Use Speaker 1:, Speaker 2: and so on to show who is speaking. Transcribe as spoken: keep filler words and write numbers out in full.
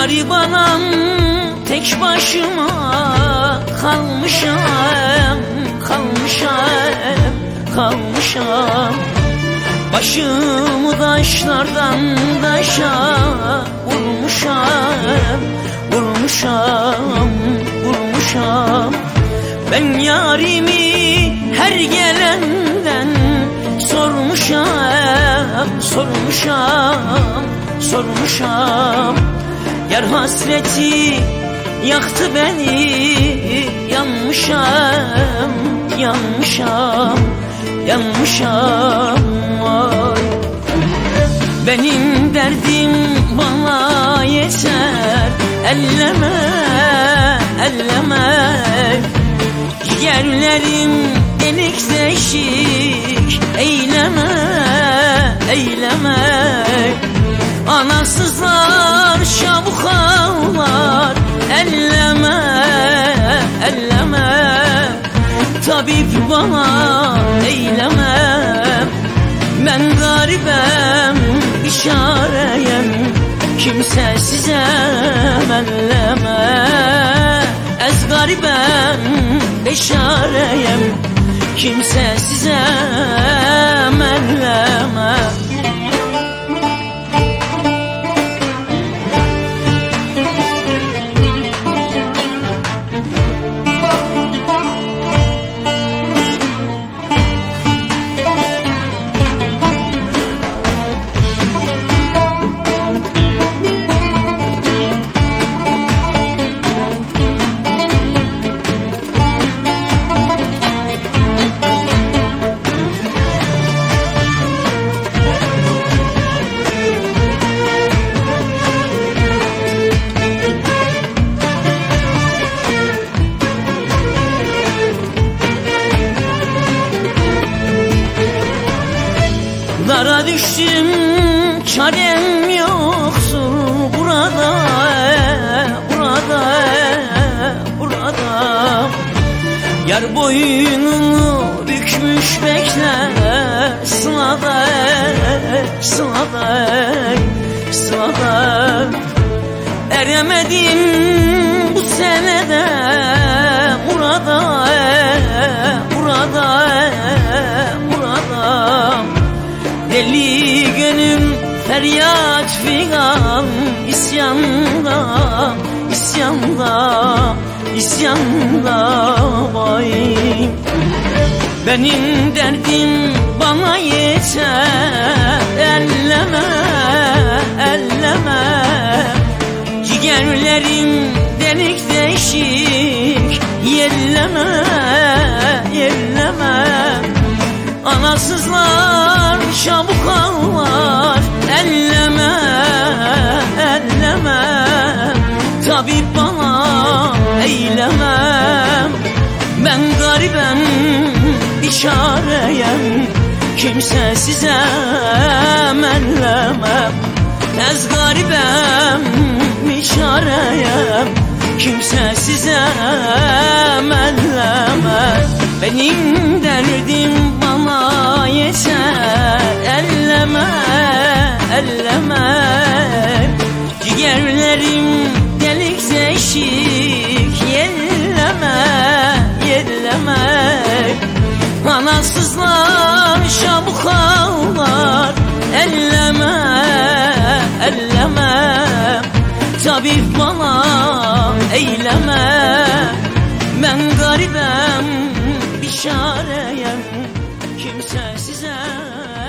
Speaker 1: Garibanam, tek başıma kalmışam, kalmışam, kalmışam. Başımı taşlardan taşa vurmuşam, vurmuşam, vurmuşam. Ben yarimi her gelenden sormuşam, sormuşam, sormuşam. Yar hasreti yaktı beni, yanmışam, yanmışam, yanmışam. Ay. Benim derdim bana yeter, elleme, elleme. Ciğerlerim delik deşik, eyleme, eyleme. Anasızlar çabuk ağlar, elleme, elleme. Tabip bana eyleme. Ben garibem, biçareyim, kimsesizem, elleme. Ez garibem, biçareyim, kimsesizem, elleme. Dara düştüm, çarem yoksun burada, burada, burada. Yar boynunu bükmüş bekler, sılada, sılada, sılada. Eremedim bu senede burada, burada, burada. Deli gönlüm feryat figan, isyanda, isyanda, isyanda. Vay. Benim derdim bana yeter, elleme, elleme. Ciğerlerim delik deşik, yelleme, yelleme. Anasızlar çabuk ağlar, elleme, elleme. Tabip bana eylemem. Ben garibem, biçareyim, kimsesizem, ellemem. Ez garibem, biçareyim, kimsesizem, ellemem. Benim derdim bana yeter, elleme, elleme. Ciğerlerim delik deşik, yelleme, yelleme. Anasızlar çabuk ağlar, elleme, elleme. Tabip bana eyleme. Ben garibem, biçareyim, kimsesizem.